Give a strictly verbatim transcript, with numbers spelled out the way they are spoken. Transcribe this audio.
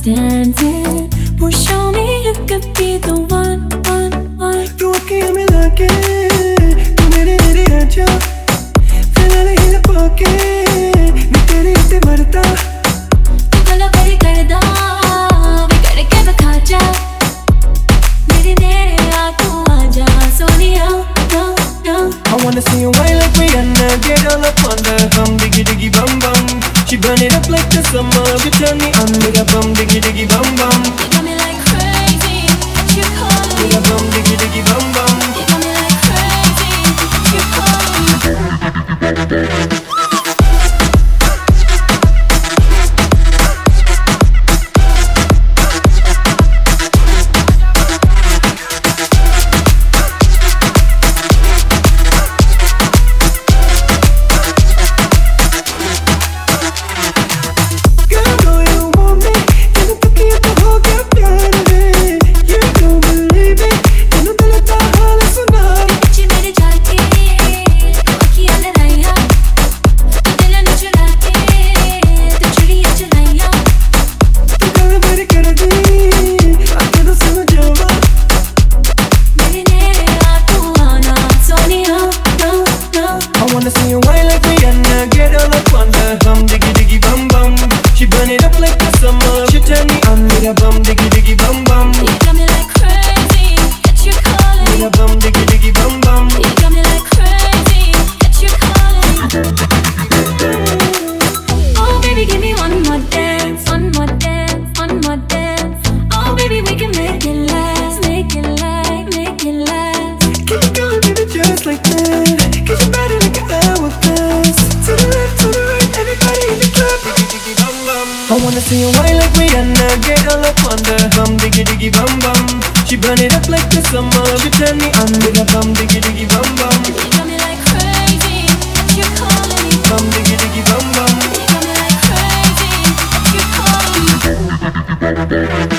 dancing. Well, show me you could be the one, one, one. तू अखियाँ मिला के तू मेरे मेरे आजा फिलहाल हिल पाके मैं तेरे इत्ते मरता तू गला बड़ी करदा वे करके बखा जा मेरे नेरे आ तू आजा Sonia no no. I wanna see you whine like Rihanna, get all up on the bum diggy diggy bum bum. She burn it up like the summer, she turn me on with a bum diggy diggy bum bum. You got me like crazy, you calling With me. a bum diggy diggy bum bum. You got me like crazy, you calling me. Girl, know you want me, तेरे तकिए पे हो गया प्यार रे. You don't believe it, तेनू दिल दा हाल सुना. पीछे मेरे जाके अखियाँ लड़ाइया तू दिल न चुरा के तू चिड़िया चलाइया तू गल मेरी कर दी, आके तो सुन जावा. मेरे नेरे आ तू आना Sonia no no. I wanna see you whine like Rihanna, get all up on the bum diggy diggy bum bum. She burn it up like the summer, she turn me on with a bum diggy diggy bum bum. You got me like crazy, that you calling With me. a bum diggy diggy bum bum. You got me like crazy, that you calling me. Oh baby, give me one more dance, one more dance, one more dance. Oh baby, we can make it last, make it last, make it last. Keep it going, baby, just like that. Get your body like an hourglass. To the left, to the right, everybody in the club. Diggy diggy bum bum. I wanna see you whine like Rihanna, get all up on the bum diggy diggy bum bum. She burn it up like the summer, she turn me on with a bum diggy diggy bum bum. You got me like crazy, that you calling me. Bum diggy diggy bum bum. You got me like crazy, that you calling me.